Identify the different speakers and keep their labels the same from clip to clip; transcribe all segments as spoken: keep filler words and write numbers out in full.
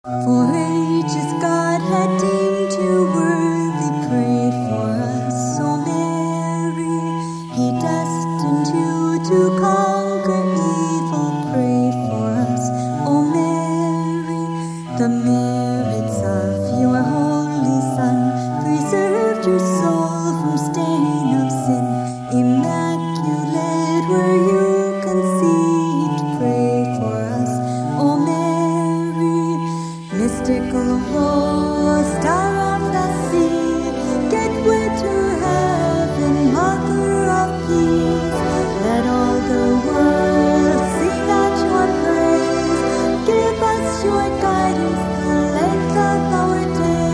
Speaker 1: For ages God had deemed you worthy, prayed for us, O Mary. He destined you to conquer evil, prayed for us, O Mary. The merits of your holy Son preserved your soul from stain of sin. Immaculate were you conceived, pray for us, O Mary. Mystical rose, star of the sea, gateway to heaven, mother of peace. Let all the world sing out your praise. Give us your guidance the length of our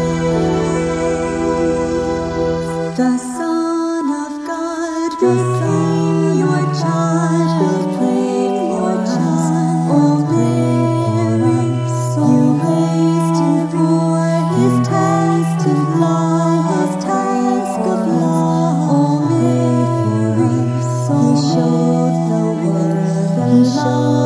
Speaker 1: days. The Son of God became your child, pray for us, O Mary. You raised him for his task of law, his task of law, O Mary. He showed the world the love